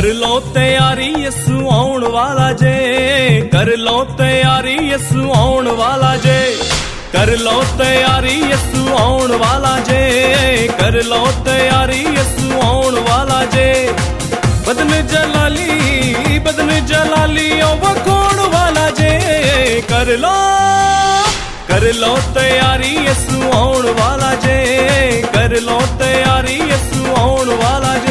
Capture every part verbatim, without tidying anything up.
लो तैयारी यसु आउण वाला जे, कर लो तैयारी यसु आउण वाला जे, कर लो तैयारी यसु आउण वाला जे, कर लो तैयारी यसु आउण वाला जे। बदन जलाली बदन जलाली ओ वखोण वाला जे, कर लो कर लो तैयारी यसु आउण वाला जे, कर लो तैयारी यसु आउण वाला जे।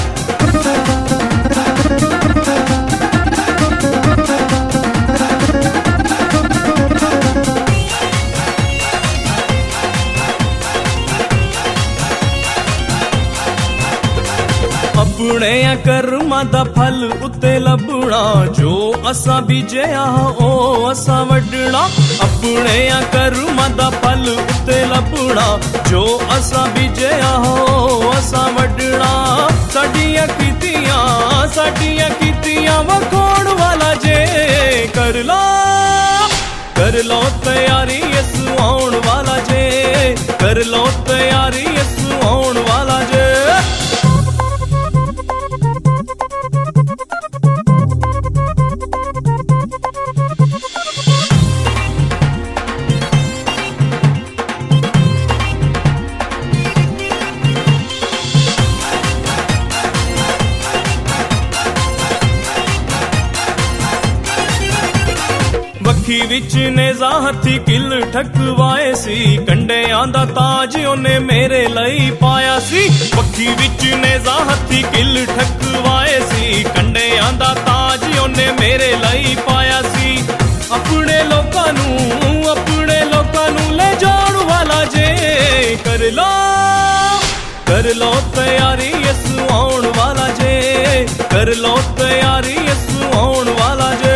अपने कर्मां दा फल उत्ते लभना, जो असा बीजिया ओ असा वड्डना। अपने कर्मां दा फल उत्ते लभना, जो असा बीजिया ओ असा वड्डना। साडियां कीतियां साडियां कीतियां वखोण वाला जे, कर लो कर लो तैयारी यसु आउण वाला जे, कर लो तैयारी यसु आउण वाला जे। वखी विच नेज़ा हथी किल ठकवाए सी, कंडियां दा ताज ओने मेरे लई पाया सी। वखी विच नेज़ा हथी किल ठकवाए सी, कंडियां दा ताज ओने मेरे लई पाया सी। अपने लोकां नूं अपने लोकां नूं ले जाण वाला जे, कर लो कर लो तैयारी यसु आउण वाला जे, कर लो तैयारी यसु आउण वाला जे।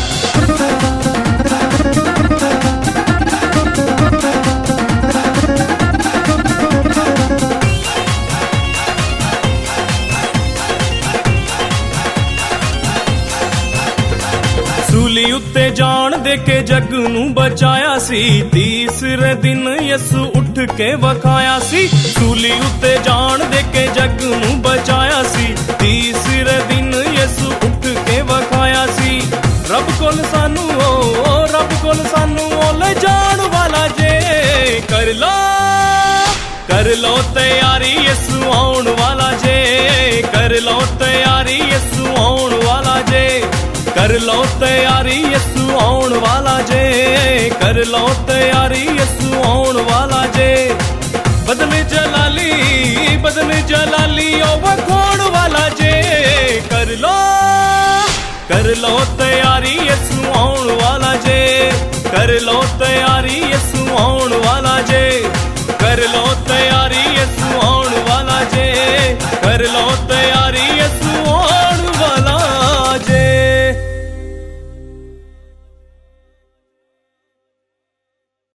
सूली उत्ते जान दे के जग नू बचाया सी, तीसरे दिन यसु उठ के वखाया सी। सूली उत्ते जान दे के जग नू बचाया सी, तीसरे दिन यसु उठ के वखाया सी। रब कोल सानू ओ रब कोल सानू ओ ले जान वाला जे, कर लो कर लो तैयारी यसु आउण वाला जे, कर लो तैयारी यसु आउण वाला जे, कर लो तैयारी यसु आउण वाला जे, कर लो तैयारी यसु आउण वाला जे। बदन जलाली बदन जलाली ओ वखोण वाला जे, कर लो कर लो तैयारी यसु आउण वाला जे, कर लो तैयारी यसु आउण